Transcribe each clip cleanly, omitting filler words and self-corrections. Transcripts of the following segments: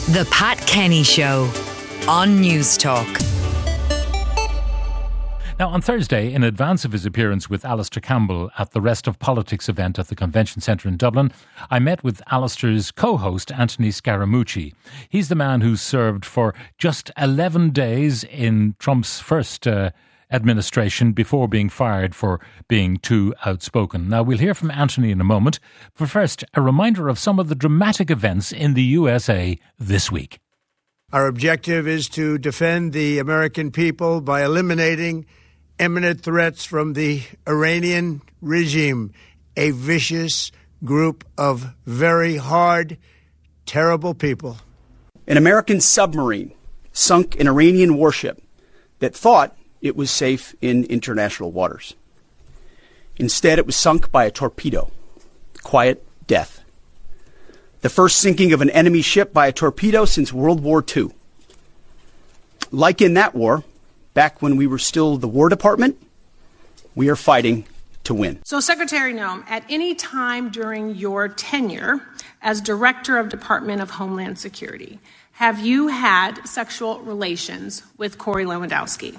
The Pat Kenny Show on News Talk. Now, on Thursday, in advance of his appearance with Alistair Campbell at the Rest of Politics event at the Convention Centre in Dublin, I met with Alistair's co-host, Anthony Scaramucci. He's the man who served for just 11 days in Trump's first administration before being fired for being too outspoken. Now, we'll hear from Anthony in a moment, but first, a reminder of some of the dramatic events in the USA this week. Our objective is to defend the American people by eliminating imminent threats from the Iranian regime, a vicious group of very hard, terrible people. An American submarine sunk an Iranian warship that thought it was safe in international waters. Instead, it was sunk by a torpedo. Quiet death. The first sinking of an enemy ship by a torpedo since World War II. Like in that war, back when we were still the War Department, we are fighting to win. So, Secretary Noem, at any time during your tenure as Director of Department of Homeland Security, have you had sexual relations with Corey Lewandowski?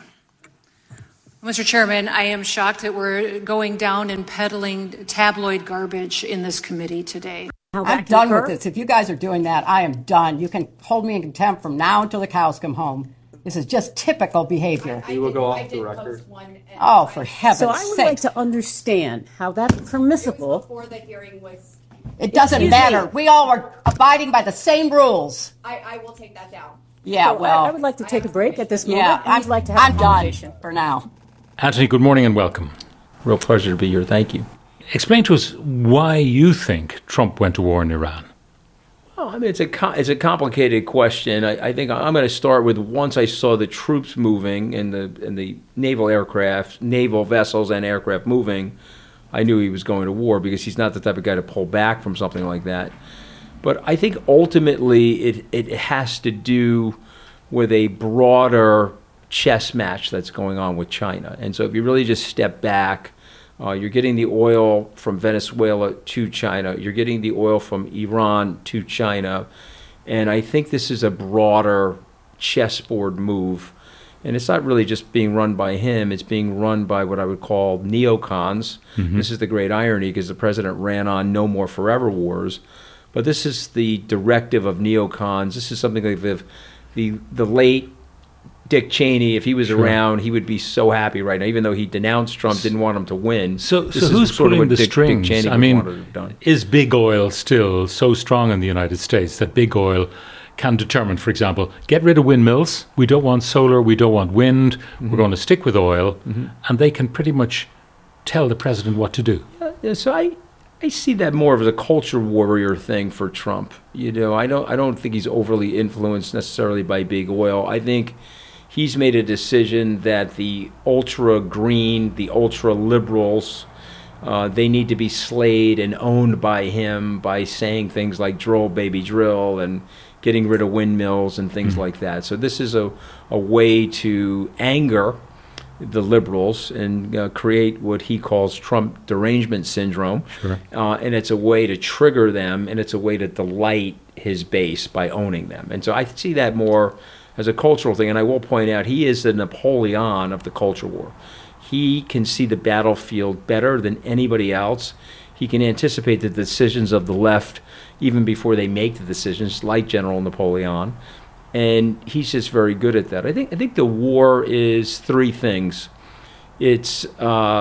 Mr. Chairman, I am shocked that we're going down and peddling tabloid garbage in this committee today. I'm done with this. If you guys are doing that, I am done. You can hold me in contempt from now until the cows come home. This is just typical behavior. You will go off the record. Oh, for heaven's sake. So I would like to understand how that's permissible. Before the hearing was... It doesn't matter. We all are abiding by the same rules. I will take that down. Yeah, So well. I would like to take a break at this moment. Yeah, I'd like to have I'm a conversation. done for now. Anthony, good morning and welcome. Real pleasure to be here. Thank you. Explain to us why you think Trump went to war in Iran. Oh, I mean, it's a complicated question. I think I'm going to start with once I saw the troops moving and the naval aircraft, naval vessels and aircraft moving, I knew he was going to war because he's not the type of guy to pull back from something like that. But I think ultimately it has to do with a broader chess match that's going on with China. And so if you really just step back, you're getting the oil from Venezuela to China. You're getting the oil from Iran to China. And I think this is a broader chessboard move. And it's not really just being run by him. It's being run by what I would call neocons. Mm-hmm. This is the great irony because the president ran on no more forever wars. But this is the directive of neocons. This is something like the late Dick Cheney, if he was around, he would be so happy right now, even though he denounced Trump, didn't want him to win. So who's pulling the strings? I mean, is big oil still so strong in the United States that big oil can determine, for example, get rid of windmills, we don't want solar, we don't want wind, we're going to stick with oil, and they can pretty much tell the president what to do? So I see that more as a culture warrior thing for Trump. You know, I don't think he's overly influenced necessarily by big oil. I think he's made a decision that the ultra-green, the ultra-liberals, they need to be slayed and owned by him by saying things like drill, baby, drill, and getting rid of windmills and things like that. So this is a way to anger the liberals and create what he calls Trump derangement syndrome. Sure. And it's a way to trigger them, and it's a way to delight his base by owning them. And so I see that more as a cultural thing. And I will point out, he is the Napoleon of the culture war. He can see the battlefield better than anybody else. He can anticipate the decisions of the left even before they make the decisions, like General Napoleon. And he's just very good at that. I think the war is three things. It's his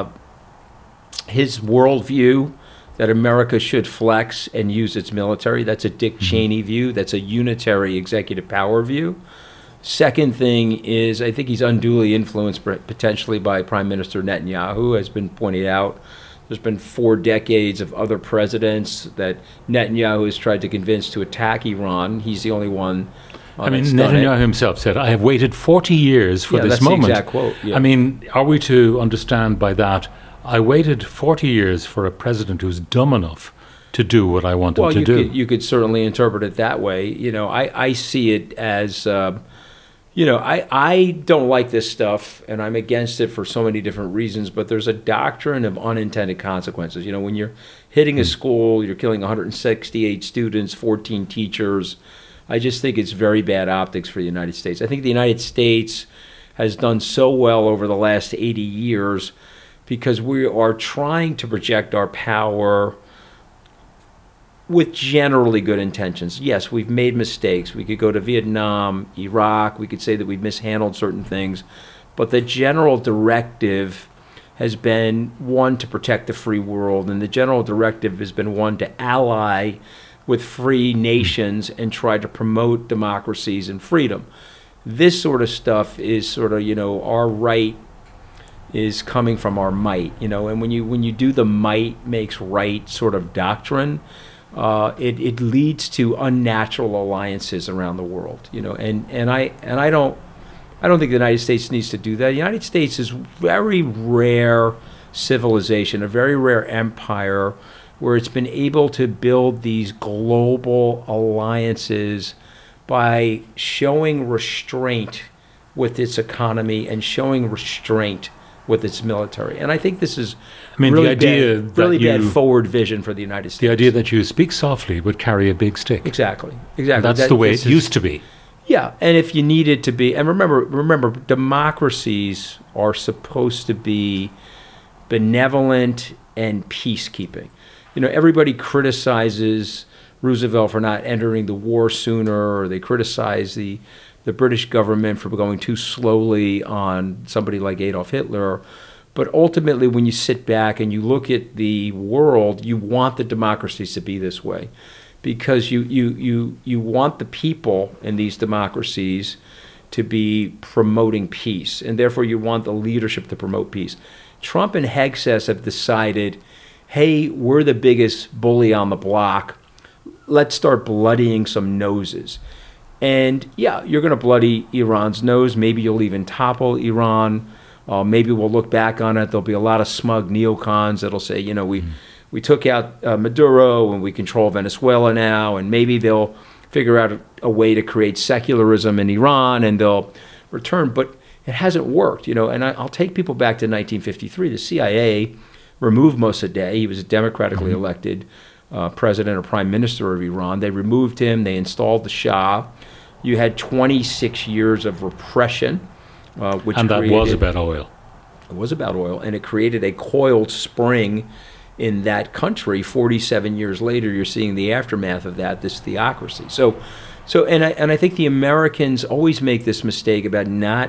worldview that America should flex and use its military. That's a Dick Cheney view. That's a unitary executive power view. Second thing is I think he's unduly influenced potentially by Prime Minister Netanyahu, has been pointed out. There's been 4 decades of other presidents that Netanyahu has tried to convince to attack Iran. He's the only one. I mean, Netanyahu himself said, I have waited 40 years for this moment. That's the exact quote. Yeah. I mean, are we to understand by that, I waited 40 years for a president who's dumb enough to do what I want him to do? You could certainly interpret it that way. You know, I see it as... I don't like this stuff, and I'm against it for so many different reasons, but there's a doctrine of unintended consequences. You know, when you're hitting a school, you're killing 168 students, 14 teachers, I just think it's very bad optics for the United States. I think the United States has done so well over the last 80 years because we are trying to project our power with generally good intentions. Yes, we've made mistakes. We could go to Vietnam, Iraq. We could say that we've mishandled certain things. But the general directive has been one to protect the free world, and the general directive has been one to ally with free nations and try to promote democracies and freedom. This sort of stuff is sort of, our right is coming from our might, and when you do the might makes right sort of doctrine, it leads to unnatural alliances around the world, and I don't think the United States needs to do that. The United States is very rare civilization, a very rare empire where it's been able to build these global alliances by showing restraint with its economy and showing restraint with its military. And I think this is really bad forward vision for the United States. The idea that you speak softly would carry a big stick. Exactly. That's the way it used to be. Yeah, and if you need it to be, and remember, democracies are supposed to be benevolent and peacekeeping. Everybody criticizes Roosevelt for not entering the war sooner, or they criticize the British government for going too slowly on somebody like Adolf Hitler. But ultimately, when you sit back and you look at the world, you want the democracies to be this way, because you want the people in these democracies to be promoting peace, and therefore you want the leadership to promote peace. Trump and Hegseth have decided, hey, we're the biggest bully on the block. Let's start bloodying some noses. And yeah, you're going to bloody Iran's nose. Maybe you'll even topple Iran. Maybe we'll look back on it. There'll be a lot of smug neocons that'll say, we took out Maduro and we control Venezuela now, and maybe they'll figure out a way to create secularism in Iran and they'll return. But it hasn't worked, and I'll take people back to 1953. The CIA removed Mossadegh. He was a democratically elected president or prime minister of Iran. They removed him. They installed the Shah. You had 26 years of repression, and that was about oil. It was about oil, and it created a coiled spring in that country. 47 years later, you're seeing the aftermath of that, this theocracy. And I think the Americans always make this mistake about not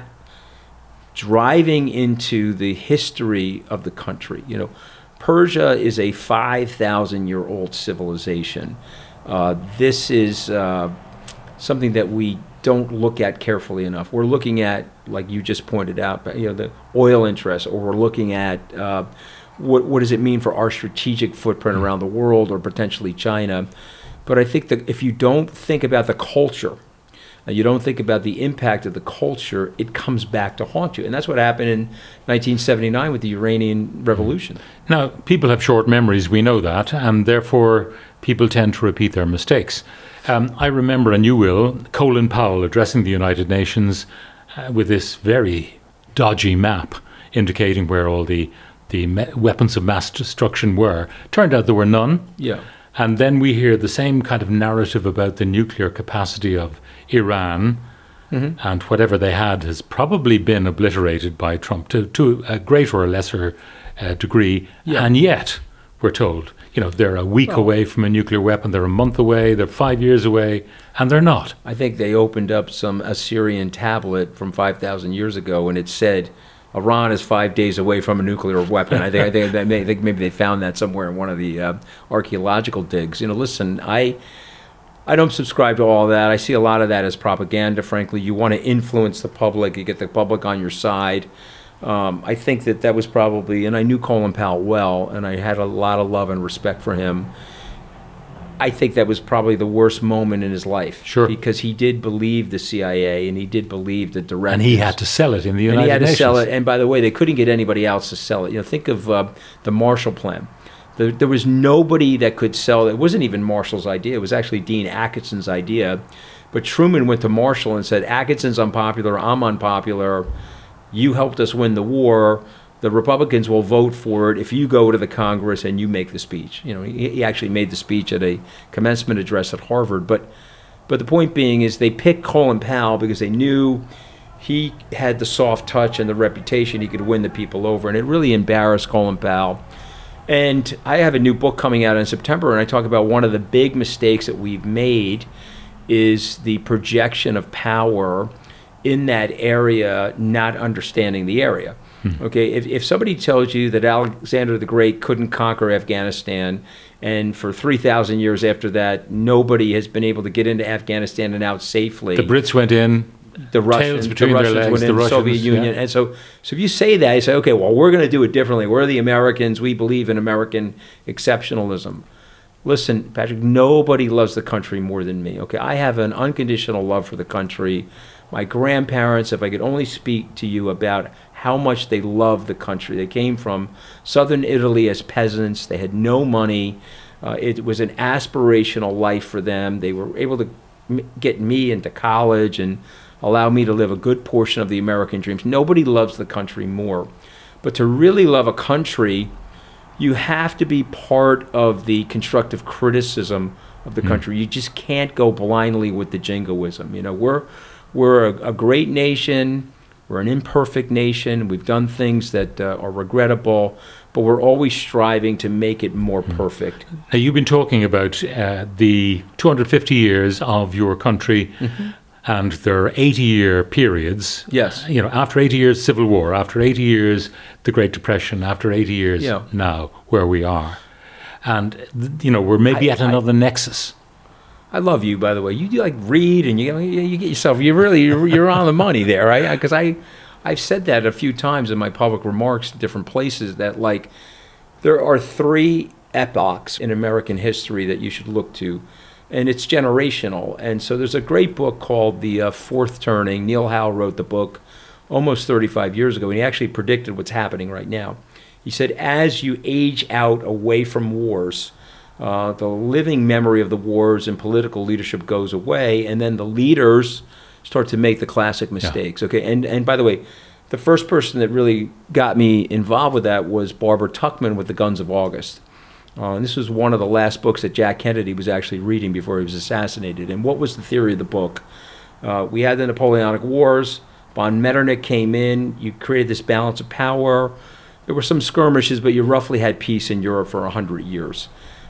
driving into the history of the country. Persia is a 5,000-year-old civilization. This is something that we don't look at carefully enough. We're looking at, like you just pointed out, the oil interests, or we're looking at what does it mean for our strategic footprint around the world, or potentially China. But I think that if you don't think about the culture, you don't think about the impact of the culture, it comes back to haunt you. And that's what happened in 1979 with the Iranian Revolution. Now, people have short memories, we know that, and therefore people tend to repeat their mistakes. I remember, and you will, Colin Powell addressing the United Nations with this very dodgy map indicating where all the weapons of mass destruction were. Turned out there were none. Yeah. And then we hear the same kind of narrative about the nuclear capacity of Iran, and whatever they had has probably been obliterated by Trump to a greater or lesser degree. Yeah. And yet, we're told, they're a week away from a nuclear weapon, they're a month away, they're 5 years away, and they're not. I think they opened up some Assyrian tablet from 5,000 years ago, and it said, Iran is 5 days away from a nuclear weapon. I think maybe they found that somewhere in one of the archaeological digs. Listen, I don't subscribe to all that. I see a lot of that as propaganda, frankly. You want to influence the public. You get the public on your side. I think that was probably, and I knew Colin Powell well, and I had a lot of love and respect for him. I think that was probably the worst moment in his life. Sure. Because he did believe the CIA, and he did believe the directives. And he had to sell it in the United Nations. And he had to sell it. And by the way, they couldn't get anybody else to sell it. Think of the Marshall Plan. There was nobody that could sell it. It wasn't even Marshall's idea. It was actually Dean Atkinson's idea. But Truman went to Marshall and said, Atkinson's unpopular, I'm unpopular. You helped us win the war. The Republicans will vote for it if you go to the Congress and you make the speech. He actually made the speech at a commencement address at Harvard. But But the point being is they picked Colin Powell because they knew he had the soft touch and the reputation he could win the people over, and it really embarrassed Colin Powell. And I have a new book coming out in September, and I talk about one of the big mistakes that we've made is the projection of power in that area, not understanding the area. Okay, if somebody tells you that Alexander the Great couldn't conquer Afghanistan, and for 3,000 years after that, nobody has been able to get into Afghanistan and out safely. The Brits went in. The Russians went in, the Soviet Union. And so if you say that, you say, okay, well, we're going to do it differently. We're the Americans. We believe in American exceptionalism. Listen, Patrick, nobody loves the country more than me. Okay, I have an unconditional love for the country. My grandparents, if I could only speak to you about how much they loved the country. They came from southern Italy as peasants. They had no money. It was an aspirational life for them. They were able to get me into college and allow me to live a good portion of the American dreams. Nobody loves the country more. But to really love a country, you have to be part of the constructive criticism of the country. You just can't go blindly with the jingoism. You know, we're a great nation. We're an imperfect nation. We've done things that are regrettable, but we're always striving to make it more perfect. Now, you've been talking about the 250 years of your country, and there are 80-year periods. Yes. You know, after 80 years, Civil War, after 80 years, the Great Depression, after 80 years now, where we are. And, you know, we're maybe at another nexus. I love you, by the way. You like read and you get yourself. You're on the money there, right? Because I've said that a few times in my public remarks in different places that like there are 3 epochs in American history that you should look to, and it's generational. And so there's a great book called The Fourth Turning. Neil Howe wrote the book almost 35 years ago, and he actually predicted what's happening right now. He said, as you age out away from wars, the living memory of the wars and political leadership goes away, and then the leaders start to make the classic mistakes. Okay, and by the way, the first person that really got me involved with that was Barbara Tuchman with The Guns of August. And this was one of the last books that Jack Kennedy was actually reading before he was assassinated. And what was the theory of the book? We had the Napoleonic Wars. Von Metternich came in. You created this balance of power. There were some skirmishes, but you roughly had peace in Europe for 100 years.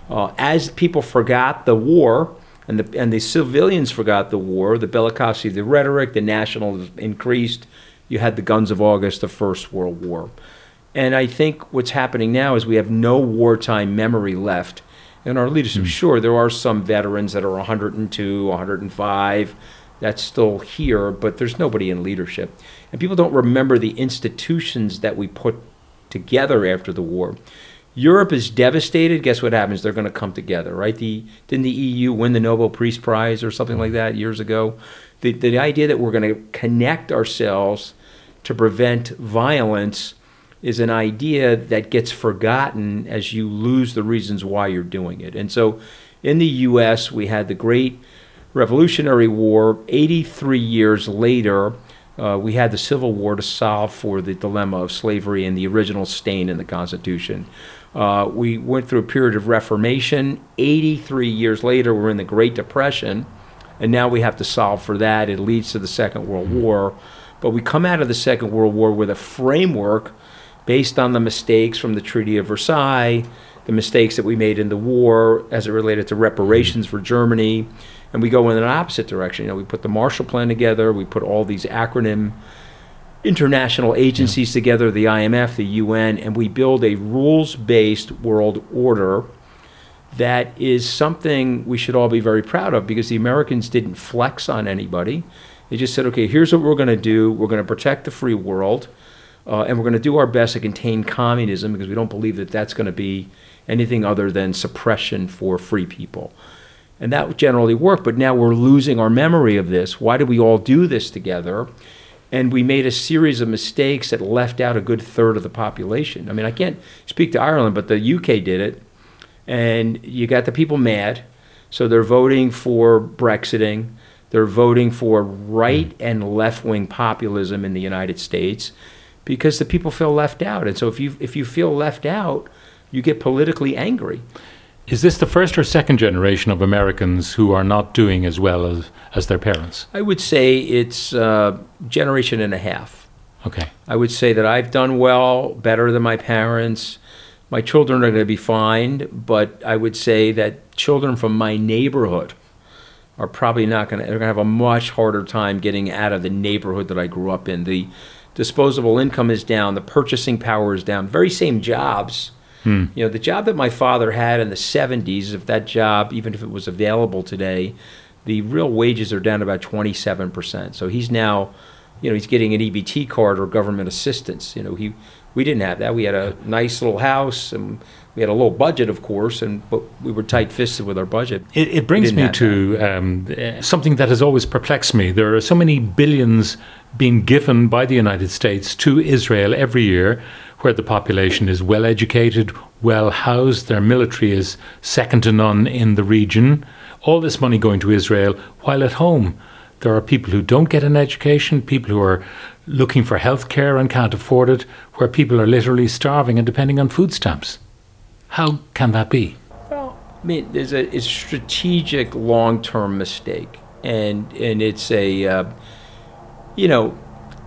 As people forgot the war, and the civilians forgot the war, the bellicosity, the rhetoric, the nationalism increased. You had the Guns of August, the First World War. And I think what's happening now is we have no wartime memory left in our leadership. Sure, there are some veterans that are 102, 105. That's still here, but there's nobody in leadership. And people don't remember the institutions that we put together after the war. Europe is devastated. Guess what happens? They're going to come together, right? Didn't the EU win the Nobel Peace Prize or something like that years ago? The idea that we're going to connect ourselves to prevent violence is an idea that gets forgotten as you lose the reasons why you're doing it. And so in the U.S., we had the Great Revolutionary War. 83 years later, we had the Civil War to solve for the dilemma of slavery and the original stain in the Constitution. We went through a period of Reformation. 83 years later, we're in the Great Depression, and now we have to solve for that. It leads to the Second World War. But we come out of the Second World War with a framework based on the mistakes from the Treaty of Versailles, the mistakes that we made in the war as it related to reparations for Germany, and we go in an opposite direction. You know, we put the Marshall Plan together, we put all these acronym international agencies together, the IMF, the UN, and we build a rules-based world order that is something we should all be very proud of, because the Americans didn't flex on anybody. They just said, okay, here's what we're going to do. We're going to protect the free world, and we're going to do our best to contain communism, because we don't believe that that's going to be anything other than suppression for free people. And that generally worked, but now we're losing our memory of this. Why did we all do this together? And we made a series of mistakes that left out a good third of the population. I mean, I can't speak to Ireland, but the UK did it, and you got the people mad, so they're voting for Brexiting. They're voting for right and left-wing populism in the United States because the people feel left out. And so if you feel left out, you get politically angry. Is this the first or second generation of Americans who are not doing as well as their parents? I would say it's generation and a half. Okay. I would say that I've done well, better than my parents. My children are going to be fine, but I would say that children from my neighborhood are probably not going to, they're going to have a much harder time getting out of the neighborhood that I grew up in. The disposable income is down, the purchasing power is down, very same jobs. You know, the job that my father had in the 70s, if that job, even if it was available today, the real wages are down about 27%. So he's now, you know, he's getting an EBT card or government assistance. You know, we didn't have that. We had a nice little house, and we had a low budget, of course, but we were tight-fisted with our budget. It brings me to something that has always perplexed me. There are so many billions being given by the United States to Israel every year, where the population is well educated, well housed, their military is second to none in the region. All this money going to Israel, while at home there are people who don't get an education, people who are looking for health care and can't afford it, where people are literally starving and depending on food stamps. How can that be? Well, I mean, there's a strategic long-term mistake, and it's a, you know,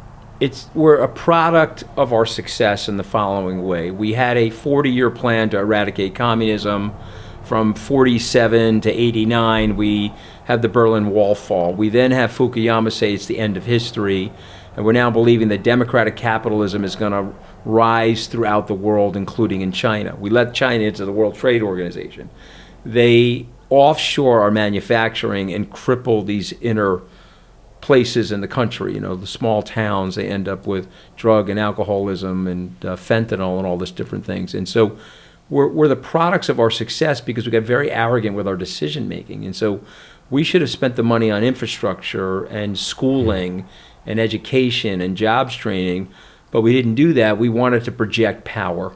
we're a product of our success in the following way. We had a 40-year plan to eradicate communism. From 47 to 89, we have the Berlin Wall fall. We then have Fukuyama say it's the end of history, and we're now believing that democratic capitalism is going to rise throughout the world, including in China. We let China into the World Trade Organization. They offshore our manufacturing and cripple these inner places in the country. You know, the small towns, they end up with drug and alcoholism and fentanyl and all this different things. And so we're the products of our success because we got very arrogant with our decision making. And so we should have spent the money on infrastructure and schooling and education and jobs training, but we didn't do that. We wanted to project power.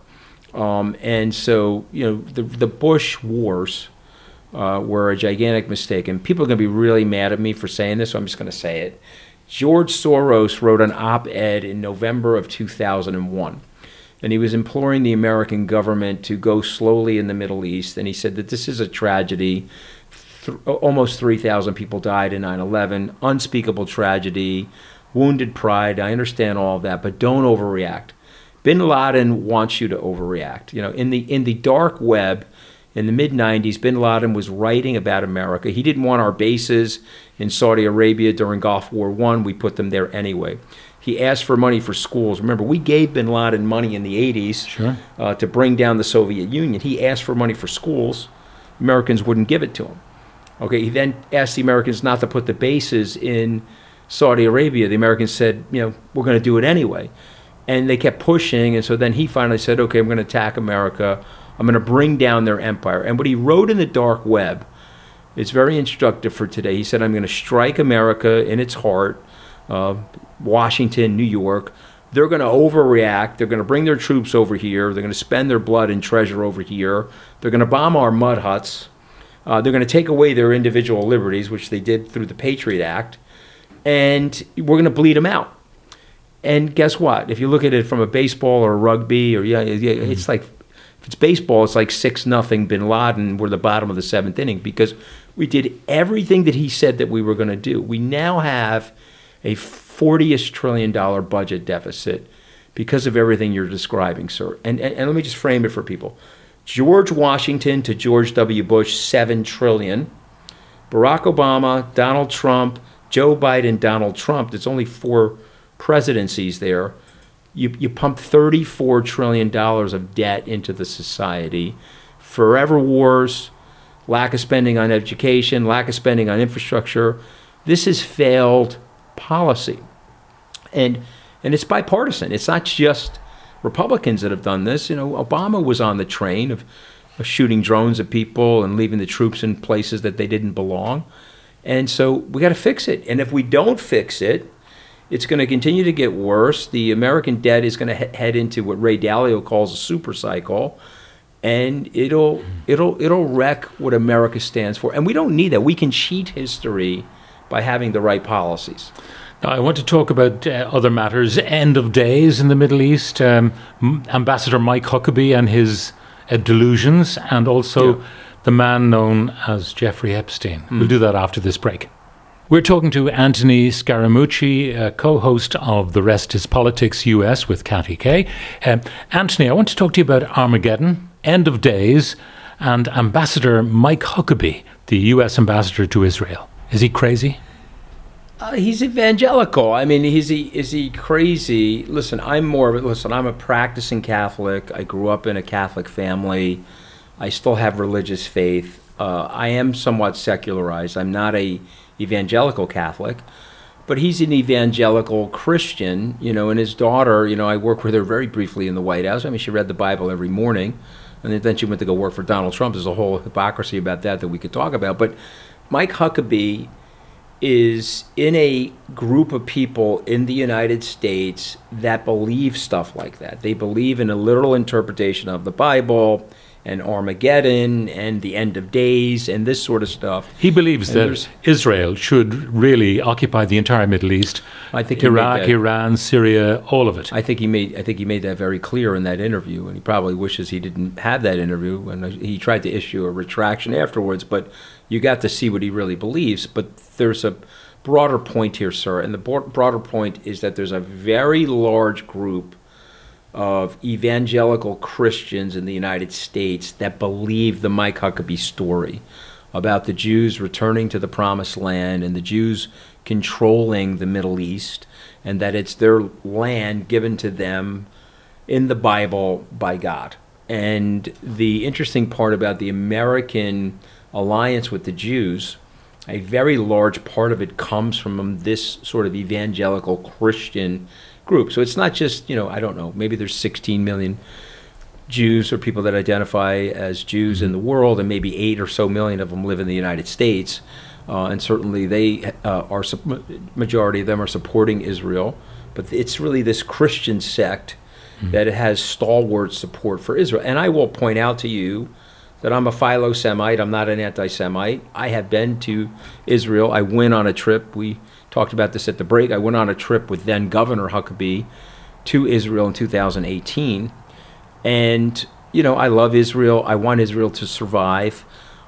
And so, you know, the Bush wars were a gigantic mistake. And people are going to be really mad at me for saying this, so I'm just going to say it. George Soros wrote an op-ed in November of 2001. And he was imploring the American government to go slowly in the Middle East. And he said that this is a tragedy. Almost 3,000 people died in 9/11. Unspeakable tragedy. Wounded pride. I understand all of that, but don't overreact. Bin Laden wants you to overreact. You know, in the dark web, in the mid-90s, Bin Laden was writing about America. He didn't want our bases in Saudi Arabia during Gulf War I. We put them there anyway. He asked for money for schools. Remember, we gave Bin Laden money in the 80s to bring down the Soviet Union. He asked for money for schools. Americans wouldn't give it to him. Okay, he then asked the Americans not to put the bases in Saudi Arabia. The Americans said, you know, we're going to do it anyway. And they kept pushing, and so then he finally said, okay, I'm going to attack America. I'm going to bring down their empire. And what he wrote in the dark web, it's very instructive for today. He said, I'm going to strike America in its heart, Washington, New York. They're going to overreact. They're going to bring their troops over here. They're going to spend their blood and treasure over here. They're going to bomb our mud huts. They're going to take away their individual liberties, which they did through the Patriot Act. And we're going to bleed them out. And guess what? If you look at it from a baseball or a rugby, or it's like, if it's baseball, it's like 6-0 Bin Laden. We're the bottom of the 7th inning because we did everything that he said that we were going to do. We now have a $40-ish trillion budget deficit because of everything you're describing, sir. And let me just frame it for people. George Washington to George W. Bush, $7 trillion. Barack Obama, Donald Trump, Joe Biden, Donald Trump. There's only 4 presidencies there. You pump $34 trillion of debt into the society. Forever wars, lack of spending on education, lack of spending on infrastructure. This is failed policy. And it's bipartisan. It's not just Republicans that have done this. You know, Obama was on the train of shooting drones at people and leaving the troops in places that they didn't belong. And so we got to fix it. And if we don't fix it, it's going to continue to get worse. The American debt is going to head into what Ray Dalio calls a super cycle, and it'll wreck what America stands for. And we don't need that. We can cheat history by having the right policies. Now, I want to talk about other matters. End of days in the Middle East. Ambassador Mike Huckabee and his delusions, and also the man known as Jeffrey Epstein. We'll do that after this break. We're talking to Anthony Scaramucci, co-host of The Rest is Politics US with Kathy Kay. Anthony, I want to talk to you about Armageddon, End of Days, and Ambassador Mike Huckabee, the US ambassador to Israel. Is he crazy? He's evangelical. I mean, is he crazy? Listen, I'm a practicing Catholic. I grew up in a Catholic family. I still have religious faith. I am somewhat secularized. I'm not a evangelical Catholic, but he's an evangelical Christian, and his daughter, I worked with her very briefly in the White House. I mean, she read the Bible every morning, and then she went to go work for Donald Trump. There's a whole hypocrisy about that we could talk about. But Mike Huckabee is in a group of people in the United States that believe stuff like that. They believe in a literal interpretation of the Bible and Armageddon and the end of days and this sort of stuff. He believes that Israel should really occupy the entire Middle East. I think Iraq, Iran, Syria, all of it. I think he made that very clear in that interview, and he probably wishes he didn't have that interview. And he tried to issue a retraction afterwards, but you got to see what he really believes. But there's a broader point here, sir, and the broader point is that there's a very large group of evangelical Christians in the United States that believe the Mike Huckabee story about the Jews returning to the Promised Land and the Jews controlling the Middle East, and that it's their land given to them in the Bible by God. And the interesting part about the American alliance with the Jews, a very large part of it comes from this sort of evangelical Christian group. So it's not just, I don't know, maybe there's 16 million Jews or people that identify as Jews in the world, and maybe 8 or so million of them live in the United States. And certainly they majority of them are supporting Israel. But it's really this Christian sect that has stalwart support for Israel. And I will point out to you that I'm a philo-Semite. I'm not an anti-Semite. I have been to Israel. I went on a trip. We talked about this at the break. I went on a trip with then Governor Huckabee to Israel in 2018. And, I love Israel. I want Israel to survive.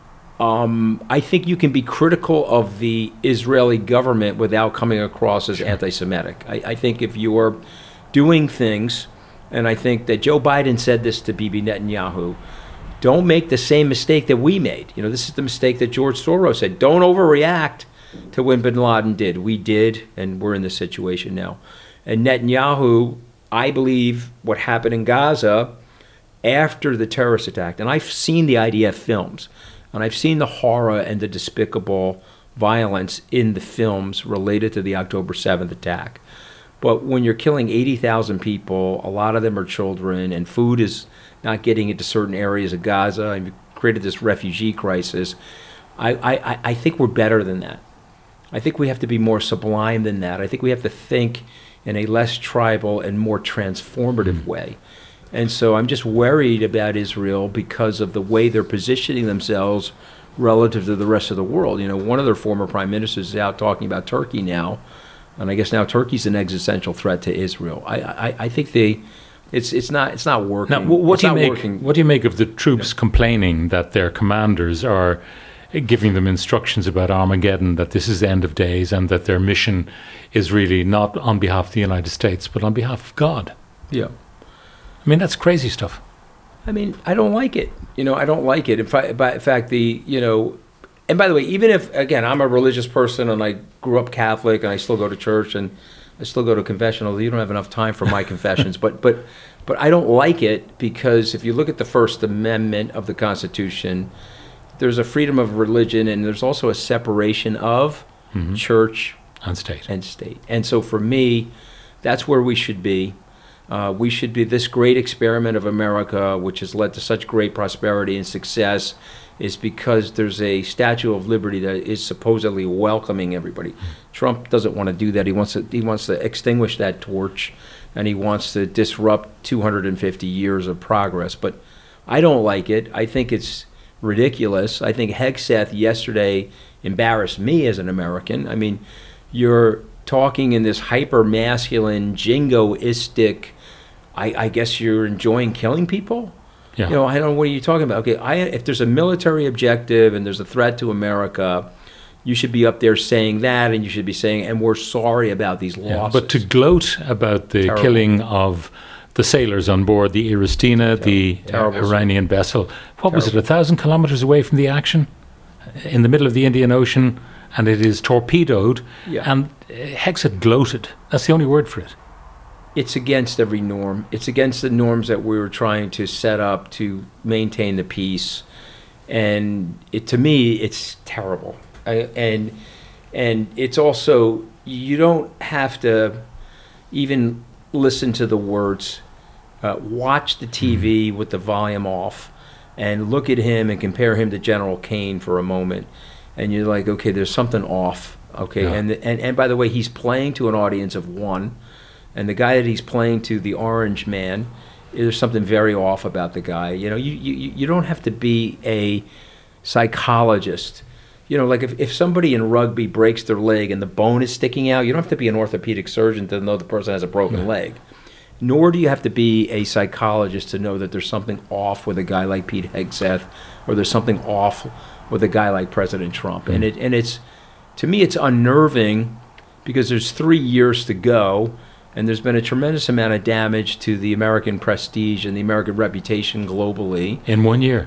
I think you can be critical of the Israeli government without coming across as anti-Semitic. I think if you are doing things, and I think that Joe Biden said this to Bibi Netanyahu, don't make the same mistake that we made. This is the mistake that George Soros said. Don't overreact to when bin Laden did. We did, and we're in this situation now. And Netanyahu, I believe what happened in Gaza after the terrorist attack, and I've seen the IDF films, and I've seen the horror and the despicable violence in the films related to the October 7th attack. But when you're killing 80,000 people, a lot of them are children, and food is not getting into certain areas of Gaza, and you've created this refugee crisis, I think we're better than that. I think we have to be more sublime than that. I think we have to think in a less tribal and more transformative way. And so I'm just worried about Israel because of the way they're positioning themselves relative to the rest of the world. One of their former prime ministers is out talking about Turkey now, and I guess now Turkey's an existential threat to Israel. I think it's not working. Now, what do you make of the troops complaining that their commanders are giving them instructions about Armageddon, that this is the end of days, and that their mission is really not on behalf of the United States, but on behalf of God? Yeah. I mean, that's crazy stuff. I mean, I don't like it. I don't like it. In fact, and by the way, even if, again, I'm a religious person and I grew up Catholic and I still go to church and I still go to confessional, you don't have enough time for my confessions, but I don't like it because if you look at the First Amendment of the Constitution, there's a freedom of religion and there's also a separation of church and state. And so for me, that's where we should be. We should be this great experiment of America, which has led to such great prosperity and success, is because there's a Statue of Liberty that is supposedly welcoming everybody. Trump doesn't want to do that. He wants to extinguish that torch, and he wants to disrupt 250 years of progress. But I don't like it. I think it's ridiculous. I think Hegseth yesterday embarrassed me as an American. I mean, you're talking in this hyper-masculine, jingoistic, I guess you're enjoying killing people? Yeah. You know, I don't know, what are you talking about? Okay, if there's a military objective and there's a threat to America, you should be up there saying that, and you should be saying, and we're sorry about these losses. Yeah, but to gloat about the killing of the sailors on board the Iristina, the Iranian vessel, what was it, 1,000 kilometers away from the action, in the middle of the Indian Ocean, and it is torpedoed, and Hegseth gloated. That's the only word for it. It's against every norm. It's against the norms that we were trying to set up to maintain the peace. And to me, it's terrible. And it's also, you don't have to even listen to the words. Watch the TV with the volume off and look at him and compare him to General Kane for a moment. And you're like, okay, there's something off. Okay, and by the way, he's playing to an audience of one. And the guy that he's playing to, the orange man, there's something very off about the guy. You know, you don't have to be a psychologist. You know, like if somebody in rugby breaks their leg and the bone is sticking out, you don't have to be an orthopedic surgeon to know the person has a broken leg. Nor do you have to be a psychologist to know that there's something off with a guy like Pete Hegseth, or there's something off with a guy like President Trump. And it's, to me, it's unnerving because there's 3 years to go. And there's been a tremendous amount of damage to the American prestige and the American reputation globally. In 1 year.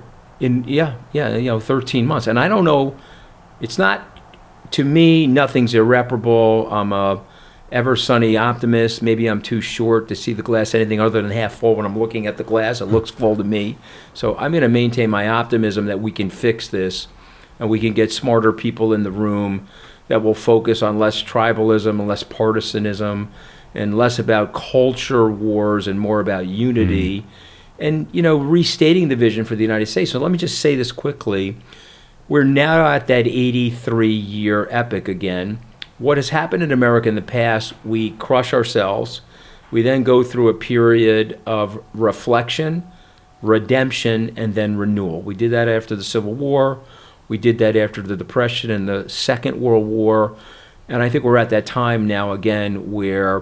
13 months. And I don't know, it's not, to me, nothing's irreparable. I'm a ever sunny optimist. Maybe I'm too short to see the glass anything other than half full when I'm looking at the glass. It looks full to me. So I'm going to maintain my optimism that we can fix this and we can get smarter people in the room that will focus on less tribalism and less partisanism, and less about culture wars and more about unity, and, you know, restating the vision for the United States. So let me just say this quickly. We're now at that 83-year epic again. What has happened in America in the past, we crush ourselves. We then go through a period of reflection, redemption, and then renewal. We did that after the Civil War. We did that after the Depression and the Second World War. And I think we're at that time now again where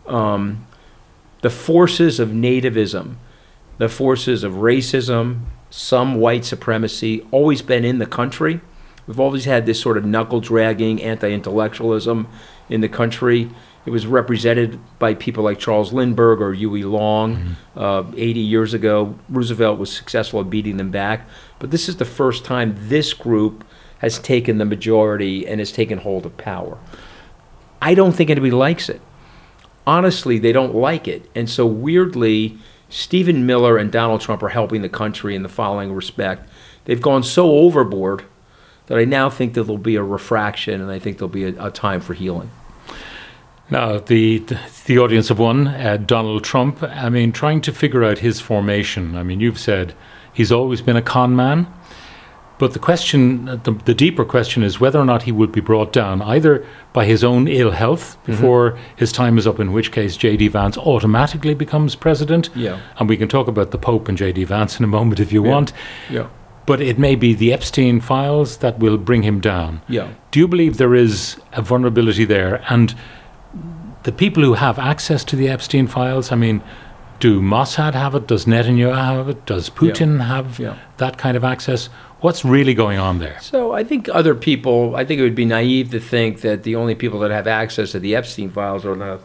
the forces of nativism, the forces of racism, some white supremacy, always been in the country. We've always had this sort of knuckle-dragging anti-intellectualism in the country. It was represented by people like Charles Lindbergh or Huey Long. 80 years ago, Roosevelt was successful at beating them back. But this is the first time this group has taken the majority and has taken hold of power. I don't think anybody likes it. Honestly, they don't like it. And so weirdly, Stephen Miller and Donald Trump are helping the country in the following respect. They've gone so overboard that I now think that there'll be a refraction, and I think there'll be a time for healing. Now, the audience of one, Donald Trump, I mean, trying to figure out his formation. I mean, you've said he's always been a con man. But the question, the deeper question is whether or not he would be brought down either by his own ill health before his time is up, in which case J.D. Vance automatically becomes president. Yeah. And we can talk about the Pope and J.D. Vance in a moment if you want. Yeah. But it may be the Epstein files that will bring him down. Yeah. Do you believe there is a vulnerability there? And the people who have access to the Epstein files, I mean, do Mossad have it? Does Netanyahu have it? Does Putin have that kind of access? What's really going on there? So I think other people, I think it would be naive to think that the only people that have access to the Epstein files are the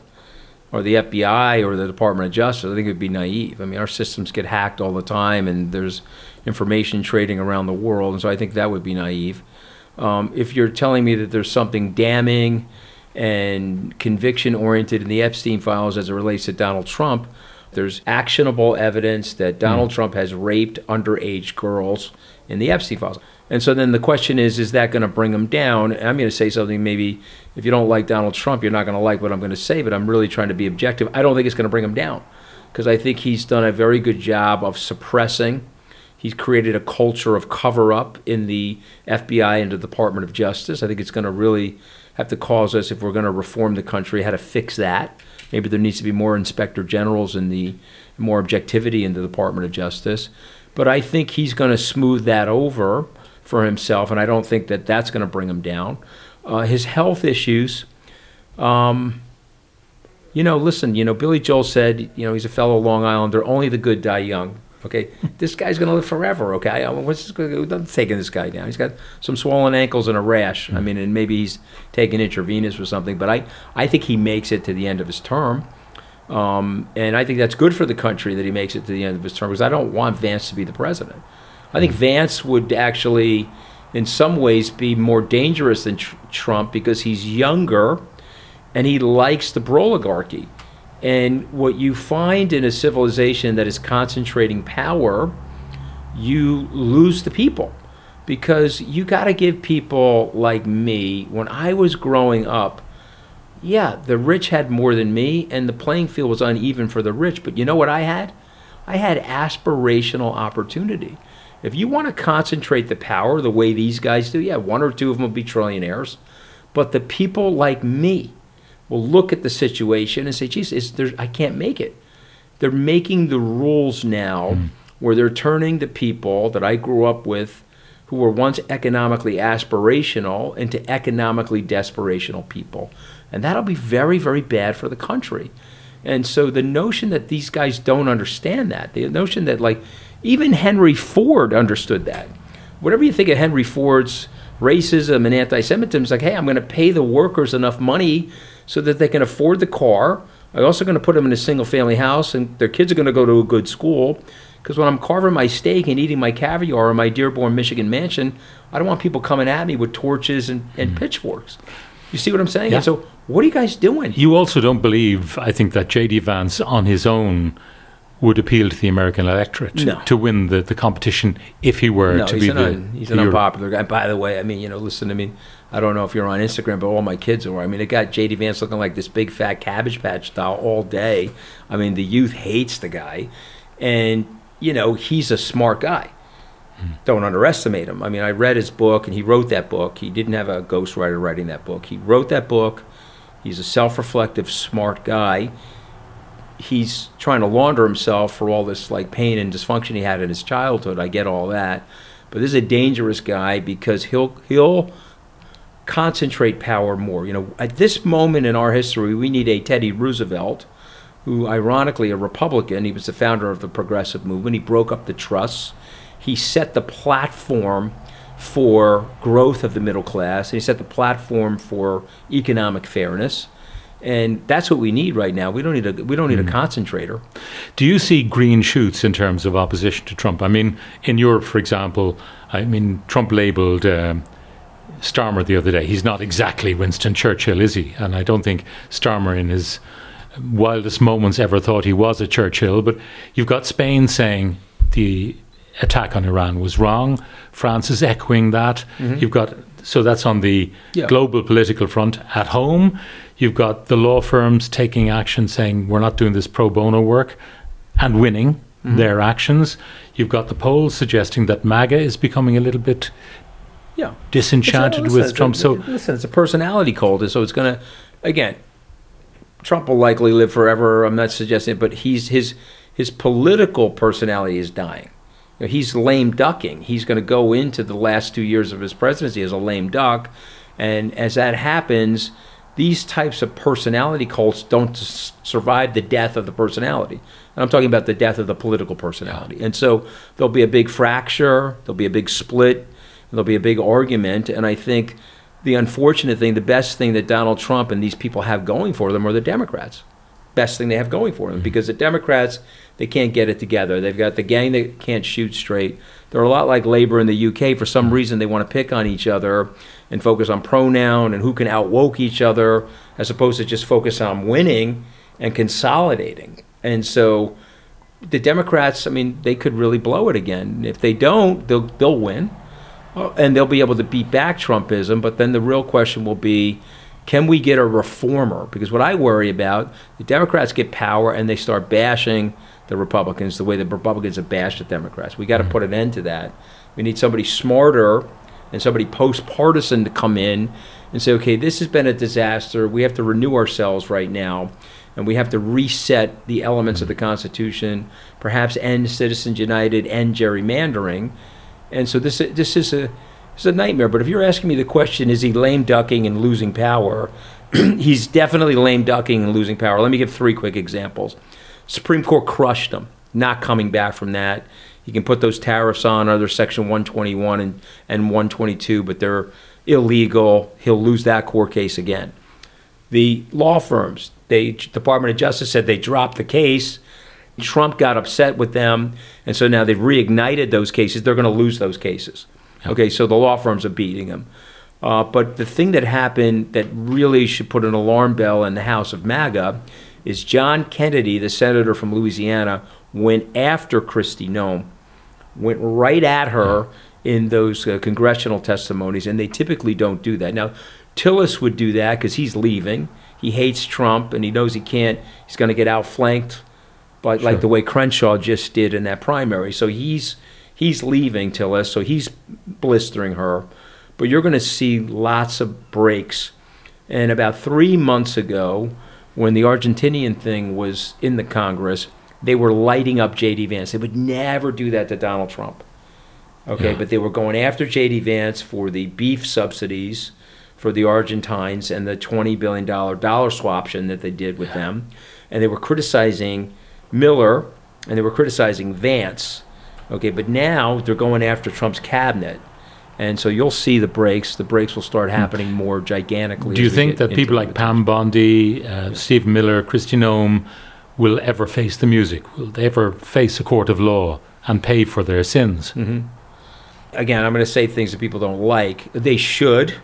FBI or the Department of Justice. I think it would be naive. I mean, our systems get hacked all the time, and there's information trading around the world, and so I think that would be naive. If you're telling me that there's something damning and conviction-oriented in the Epstein files as it relates to Donald Trump, there's actionable evidence that Donald Trump has raped underage girls in the Epstein files. And so then the question is that going to bring him down? And I'm going to say something, maybe if you don't like Donald Trump, you're not going to like what I'm going to say, but I'm really trying to be objective. I don't think it's going to bring him down because I think he's done a very good job of suppressing. He's created a culture of cover-up in the FBI and the Department of Justice. I think it's going to really have to cause us, if we're going to reform the country, how to fix that. Maybe there needs to be more inspector generals and the more objectivity in the Department of Justice. But I think he's going to smooth that over for himself, and I don't think that that's going to bring him down. His health issues, listen, Billy Joel said, he's a fellow Long Islander, only the good die young. Okay, this guy's going to live forever. Okay, what's taking this guy down? He's got some swollen ankles and a rash. I mean, and maybe he's taking intravenous or something. But I think he makes it to the end of his term. And I think that's good for the country that he makes it to the end of his term, because I don't want Vance to be the president. I think Vance would actually, in some ways, be more dangerous than Trump because he's younger and he likes the oligarchy. And what you find in a civilization that is concentrating power, you lose the people. Because you got to give people like me, when I was growing up, yeah, the rich had more than me, and the playing field was uneven for the rich. But you know what I had? I had aspirational opportunity. If you want to concentrate the power the way these guys do, yeah, one or two of them will be trillionaires. But the people like me will look at the situation and say, geez, I can't make it. They're making the rules now where they're turning the people that I grew up with who were once economically aspirational into economically desperational people. And that'll be very, very bad for the country. And so the notion that these guys don't understand that, the notion that, like, even Henry Ford understood that. Whatever you think of Henry Ford's racism and anti-Semitism, it's like, hey, I'm going to pay the workers enough money so that they can afford the car. I'm also going to put them in a single-family house, and their kids are going to go to a good school. Because when I'm carving my steak and eating my caviar in my Dearborn, Michigan mansion, I don't want people coming at me with torches and pitchforks. You see what I'm saying? Yeah. And so what are you guys doing? You also don't believe, I think, that J.D. Vance on his own would appeal to the American electorate to win the competition if he were to be he's an unpopular guy. By the way, I mean, listen, I mean, I don't know if you're on Instagram, but all my kids are. I mean, they got J.D. Vance looking like this big fat Cabbage Patch doll all day. I mean, the youth hates the guy. And, he's a smart guy. Don't underestimate him. I mean, I read his book, and he wrote that book. He didn't have a ghostwriter writing that book. He wrote that book. He's a self-reflective, smart guy. He's trying to launder himself for all this like pain and dysfunction he had in his childhood. I get all that. But this is a dangerous guy because he'll concentrate power more. At this moment in our history, we need a Teddy Roosevelt, who, ironically, a Republican. He was the founder of the progressive movement. He broke up the trusts. He set the platform for growth of the middle class, and he set the platform for economic fairness. And that's what we need right now. We don't need a concentrator. Do you see green shoots in terms of opposition to Trump? I mean, in Europe, for example, Trump labelled Starmer the other day. He's not exactly Winston Churchill, is he? And I don't think Starmer in his wildest moments ever thought he was a Churchill. But you've got Spain saying the attack on Iran was wrong. France is echoing that. So that's on the global political front. At home, you've got the law firms taking action saying we're not doing this pro bono work and winning their actions. You've got the polls suggesting that MAGA is becoming a little bit disenchanted with Trump. It's a personality cult. So it's going to, again, Trump will likely live forever. I'm not suggesting it, but his political personality is dying. He's lame ducking. He's going to go into the last 2 years of his presidency as a lame duck. And as that happens, these types of personality cults don't survive the death of the personality. And I'm talking about the death of the political personality. And so there'll be a big fracture, there'll be a big split, there'll be a big argument. And I think the unfortunate thing, the best thing that Donald Trump and these people have going for them are the Democrats. Best thing they have going for them, because the Democrats, they can't get it together. They've got the gang that can't shoot straight. They're a lot like Labour in the UK. For some reason, they want to pick on each other and focus on pronoun and who can outwoke each other, as opposed to just focus on winning and consolidating. And so the Democrats, they could really blow it again. If they don't, they'll win, and they'll be able to beat back Trumpism. But then the real question will be, can we get a reformer? Because what I worry about, the Democrats get power and they start bashing the Republicans the way the Republicans have bashed the Democrats. We got to put an end to that. We need somebody smarter and somebody post-partisan to come in and say, okay, this has been a disaster. We have to renew ourselves right now, and we have to reset the elements of the Constitution, perhaps end Citizens United, end gerrymandering. And so this is a nightmare. But if you're asking me the question, is he lame ducking and losing power? He's definitely lame ducking and losing power. Let me give 3 quick examples. Supreme Court crushed him. not coming back from that. He can put those tariffs on under Section 121 and 122, but they're illegal. He'll lose that court case again. The law firms, Department of Justice said they dropped the case. Trump got upset with them, and so now they've reignited those cases. They're going to lose those cases. Okay, so the law firms are beating them. But the thing that happened that really should put an alarm bell in the House of MAGA is John Kennedy, the senator from Louisiana, went after Kristi Noem, went right at her in those congressional testimonies, and they typically don't do that. Now, Tillis would do that because he's leaving. He hates Trump, and he knows he's going to get outflanked, but like the way Crenshaw just did in that primary. So he's leaving Tillis, so he's blistering her. But you're going to see lots of breaks. And about 3 months ago, when the Argentinian thing was in the Congress, they were lighting up J.D. Vance. They would never do that to Donald Trump. Okay, but they were going after J.D. Vance for the beef subsidies for the Argentines and the $20 billion dollar swaption that they did with them. And they were criticizing Miller, and they were criticizing Vance. Okay, but now they're going after Trump's cabinet. And so you'll see the breaks. The breaks will start happening more gigantically. Do you think that people like Pam Bondi, Stephen Miller, Kristi Noem will ever face the music? Will they ever face a court of law and pay for their sins? Mm-hmm. Again, I'm going to say things that people don't like. They should,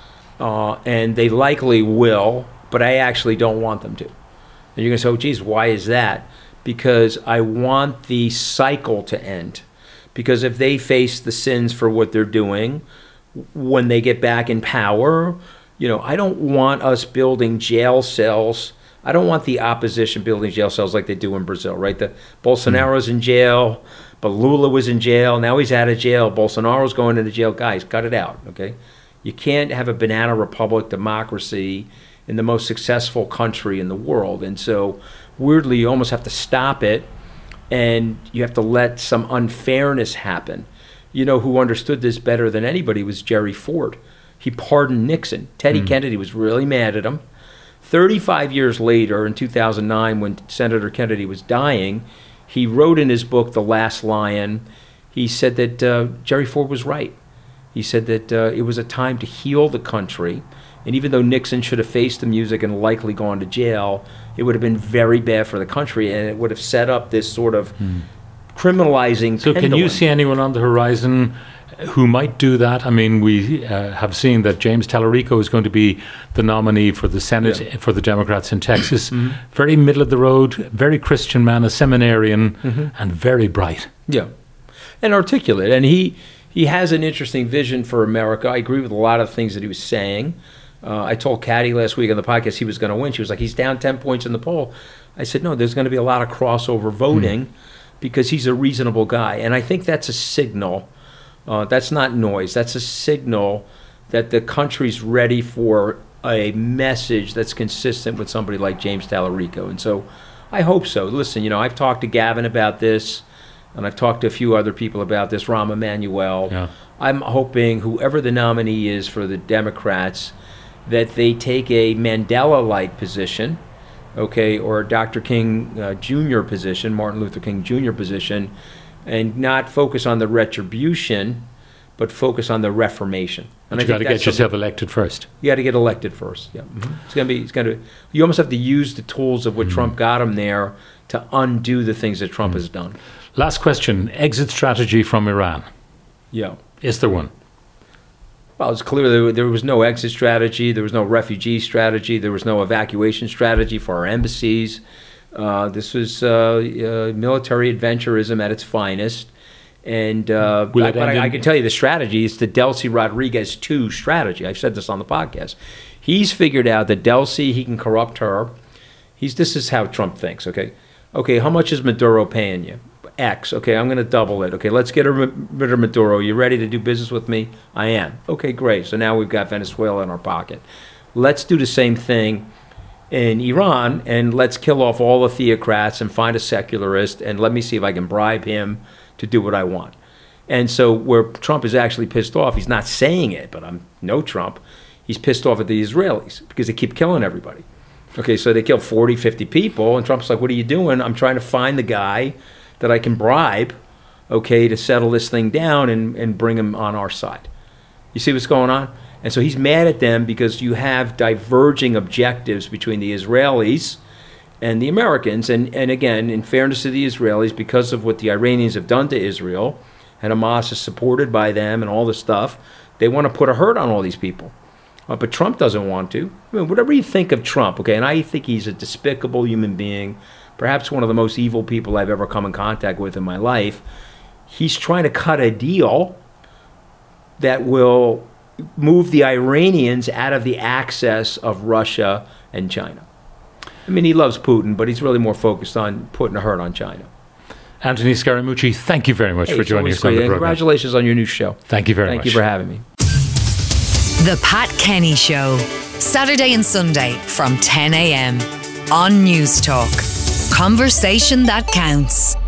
and they likely will, but I actually don't want them to. And you're going to say, oh, geez, why is that? Because I want the cycle to end. Because if they face the sins for what they're doing, when they get back in power, I don't want us building jail cells. I don't want the opposition building jail cells like they do in Brazil, right? Bolsonaro's in jail, but Lula was in jail. Now he's out of jail. Bolsonaro's going into jail. Guys, cut it out, okay? You can't have a banana republic democracy in the most successful country in the world. And so, weirdly, you almost have to stop it. And you have to let some unfairness happen. Who understood this better than anybody was Jerry Ford. He pardoned Nixon. Teddy Kennedy was really mad at him. 35 years later, in 2009, when Senator Kennedy was dying, he wrote in his book, The Last Lion, he said that Jerry Ford was right. He said that it was a time to heal the country. And even though Nixon should have faced the music and likely gone to jail, it would have been very bad for the country, and it would have set up this sort of criminalizing So pendulum. Can you see anyone on the horizon who might do that? I mean, we have seen that James Tallarico is going to be the nominee for the Senate for the Democrats in Texas. Very middle of the road, very Christian man, a seminarian, and very bright. Yeah, and articulate. And he has an interesting vision for America. I agree with a lot of things that he was saying. I told Caddy last week on the podcast he was going to win. She was like, he's down 10 points in the poll. I said, no, there's going to be a lot of crossover voting because he's a reasonable guy. And I think that's a signal. That's not noise. That's a signal that the country's ready for a message that's consistent with somebody like James Tallarico. And so I hope so. Listen, I've talked to Gavin about this, and I've talked to a few other people about this, Rahm Emanuel. Yeah. I'm hoping whoever the nominee is for the Democrats, that they take a Mandela-like position, okay, or a Dr. King Jr. position, Martin Luther King Jr. position, and not focus on the retribution, but focus on the reformation. And you got to get yourself elected first. You got to get elected first. Yeah, It's going to. You almost have to use the tools of what Trump got him there to undo the things that Trump has done. Last question: exit strategy from Iran. Yeah, is there one? Well, it's clear there was no exit strategy, there was no refugee strategy, there was no evacuation strategy for our embassies. This was military adventurism at its finest. And but I can tell you the strategy is the Delcy Rodriguez II strategy. I've said this on the podcast. He's figured out that Delcy, he can corrupt her. This is how Trump thinks, okay, how much is Maduro paying you? X. Okay, I'm going to double it. Okay, let's get rid of Maduro. You ready to do business with me? I am. Okay, great. So now we've got Venezuela in our pocket. Let's do the same thing in Iran, and let's kill off all the theocrats and find a secularist, and let me see if I can bribe him to do what I want. And so where Trump is actually pissed off, he's not saying it, but I'm no Trump. He's pissed off at the Israelis because they keep killing everybody. Okay, so they kill 40, 50 people, and Trump's like, what are you doing? I'm trying to find the guy that I can bribe, okay, to settle this thing down and bring them on our side. You see what's going on? And so he's mad at them because you have diverging objectives between the Israelis and the Americans. And again, in fairness to the Israelis, because of what the Iranians have done to Israel, and Hamas is supported by them and all this stuff, they want to put a hurt on all these people. But Trump doesn't want to. I mean, whatever you think of Trump, okay, and I think he's a despicable human being, perhaps one of the most evil people I've ever come in contact with in my life. He's trying to cut a deal that will move the Iranians out of the access of Russia and China. I mean, he loves Putin, but he's really more focused on putting a hurt on China. Anthony Scaramucci, thank you very much for joining us on the program. Congratulations on your new show. Thank you very much. Thank you for having me. The Pat Kenny Show, Saturday and Sunday from 10 a.m. on News Talk. Conversation that counts.